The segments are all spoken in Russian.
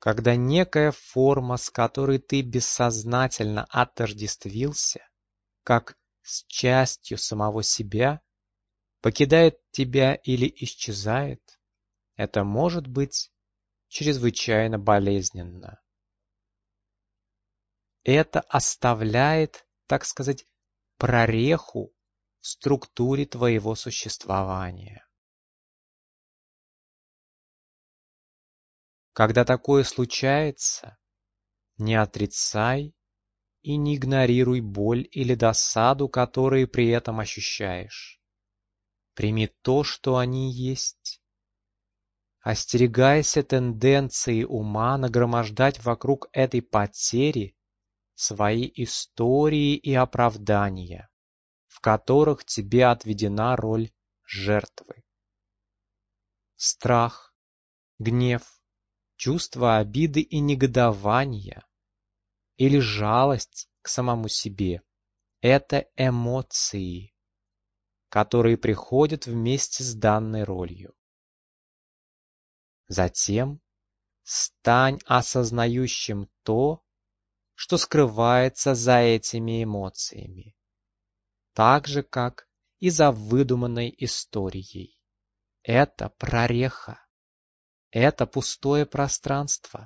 когда некая форма, с которой ты бессознательно отождествился, как с частью самого себя, покидает тебя или исчезает, это может быть чрезвычайно болезненно. Это оставляет, так сказать, прореху в структуре твоего существования. Когда такое случается, не отрицай и не игнорируй боль или досаду, которые при этом ощущаешь. Прими то, что они есть. Остерегайся тенденции ума нагромождать вокруг этой потери свои истории и оправдания, в которых тебе отведена роль жертвы. Страх, гнев, чувство обиды и негодования или жалость к самому себе – это эмоции, которые приходят вместе с данной ролью. Затем стань осознающим то, что скрывается за этими эмоциями, так же, как и за выдуманной историей. Это прореха, это пустое пространство.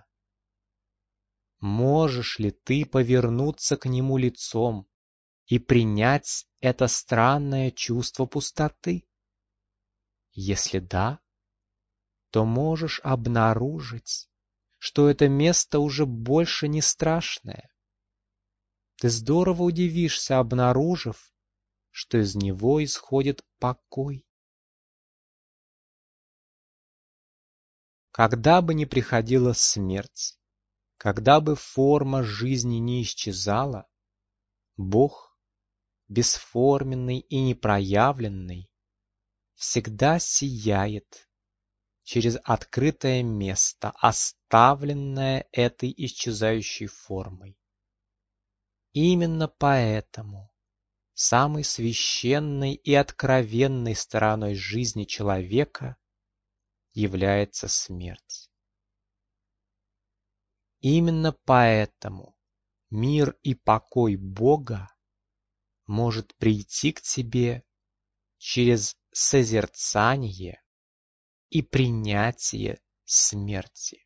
Можешь ли ты повернуться к нему лицом и принять это странное чувство пустоты? Если да, то можешь обнаружить, что это место уже больше не страшное. Ты здорово удивишься, обнаружив, что из него исходит покой. Когда бы ни приходила смерть, когда бы форма жизни не исчезала, Бог, бесформенный и непроявленный, всегда сияет через открытое место, оставленное этой исчезающей формой. Именно поэтому самой священной и откровенной стороной жизни человека является смерть. Именно поэтому мир и покой Бога может прийти к тебе через созерцание и принятие смерти.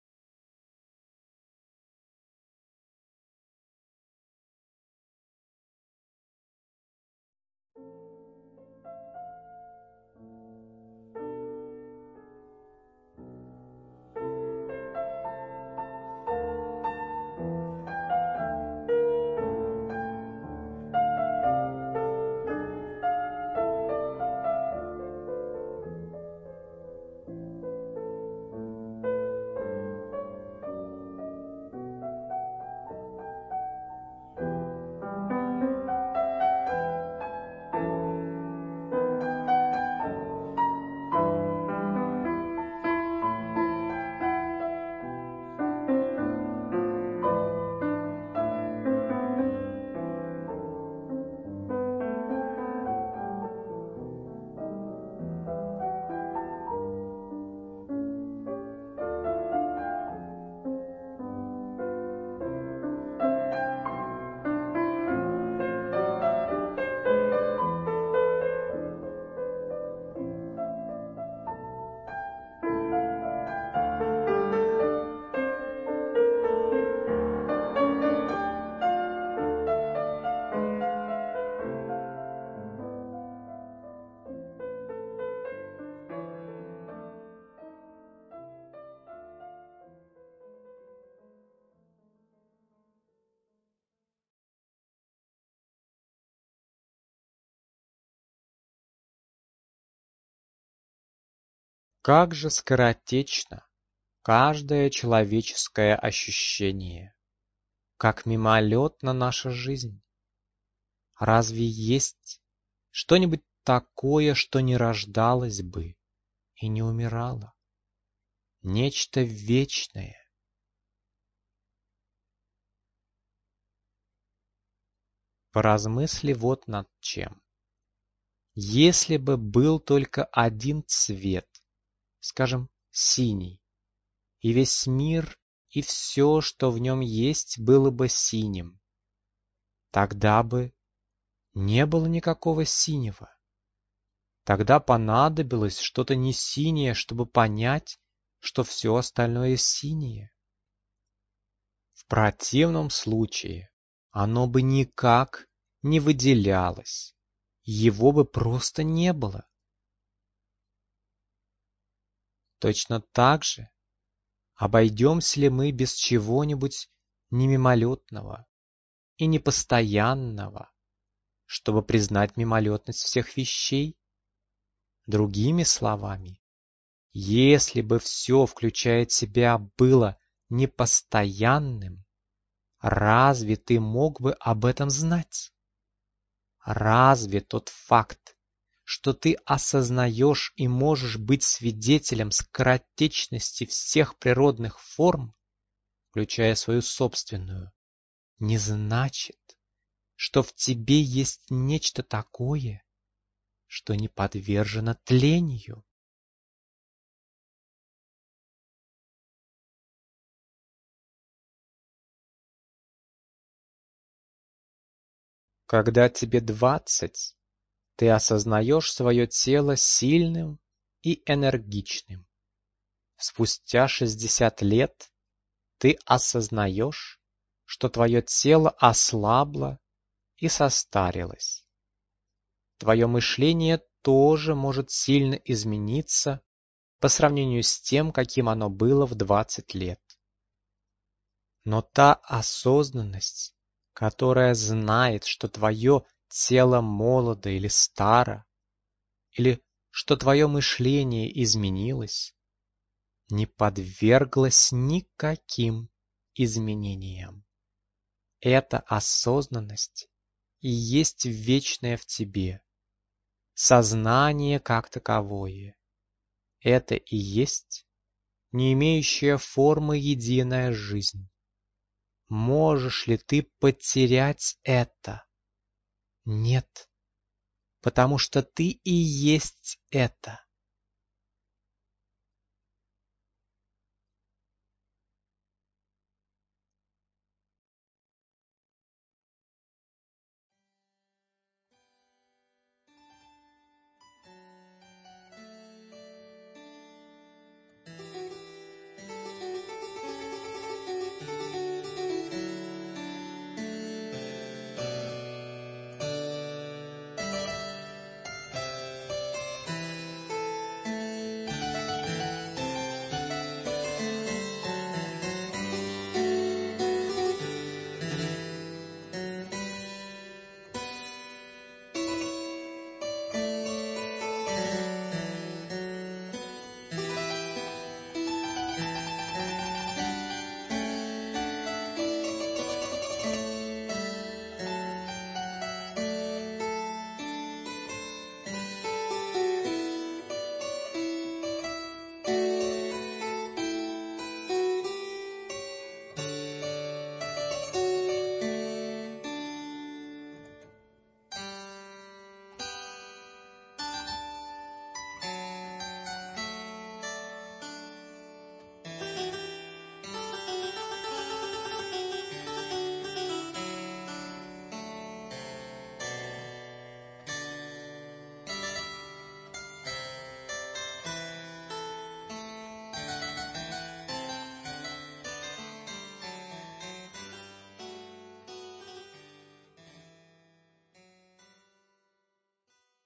Как же скоротечно каждое человеческое ощущение, как мимолетна наша жизнь. Разве есть что-нибудь такое, что не рождалось бы и не умирало? Нечто вечное. Поразмысли вот над чем. Если бы был только один цвет, скажем, синий, и весь мир и все, что в нем есть, было бы синим. Тогда бы не было никакого синего. Тогда понадобилось что-то не синее, чтобы понять, что все остальное синее. В противном случае оно бы никак не выделялось, его бы просто не было. Точно так же обойдемся ли мы без чего-нибудь не мимолетного и непостоянного, чтобы признать мимолетность всех вещей? Другими словами, если бы все, включая тебя, было непостоянным, разве ты мог бы об этом знать? Разве тот факт, что ты осознаешь и можешь быть свидетелем скоротечности всех природных форм, включая свою собственную, не значит, что в тебе есть нечто такое, что не подвержено тлению? Когда тебе 20, ты осознаешь свое тело сильным и энергичным. Спустя 60 лет ты осознаешь, что твое тело ослабло и состарилось. Твое мышление тоже может сильно измениться по сравнению с тем, каким оно было в 20 лет. Но та осознанность, которая знает, что твое тело молодо или старо, или что твое мышление изменилось, не подверглась никаким изменениям. Эта осознанность и есть вечное в тебе, сознание как таковое. Это и есть не имеющая формы единая жизнь. Можешь ли ты потерять это? Нет, потому что ты и есть это.